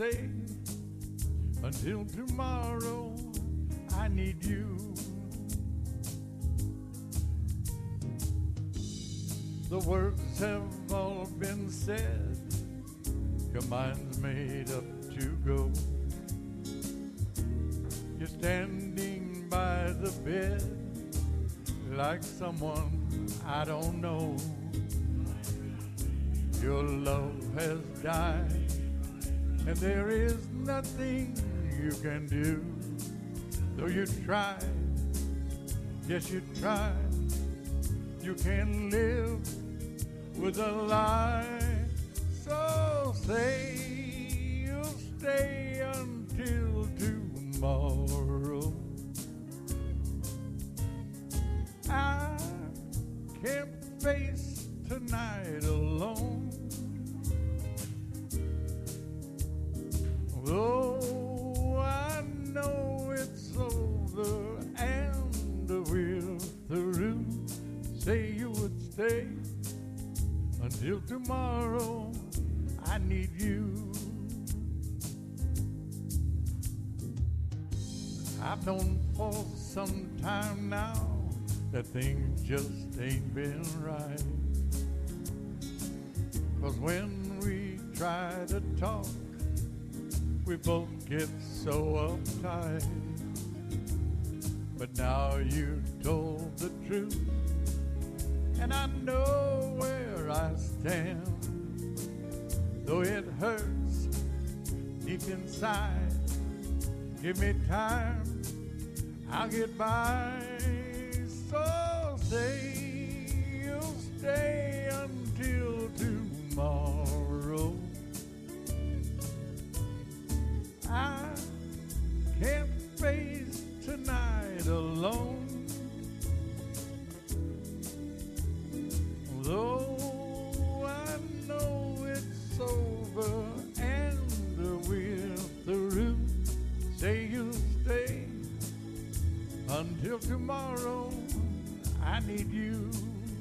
stay until tomorrow. I need you. The words have all been said. Your mind's made up to go. You're standing by the bed like someone I don't know. Your love has died, and there is nothing you can do. Though you tried, yes you tried, you can't live with a lie. So say you'll stay until tomorrow. I can't face tonight alone. Oh, I know it's over and we're through. Say you would stay until tomorrow. I need you. I've known for some time now that things just ain't been right. 'Cause when we try to talk, we both get so uptight. But now you told the truth, and I know where I stand. Though it hurts deep inside, give me time, I'll get by. So say you'll stay until tomorrow. I can't face tonight alone. Though I know it's over and we're through. Say you'll stay until tomorrow. I need you.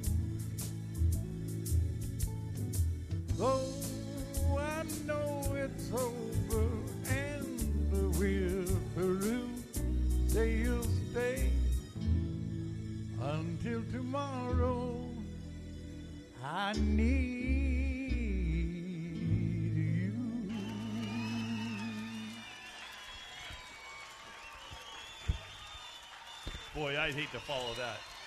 Though I know it's over and we're through. Say you'll stay until tomorrow. I need you. Boy, I'd hate to follow that.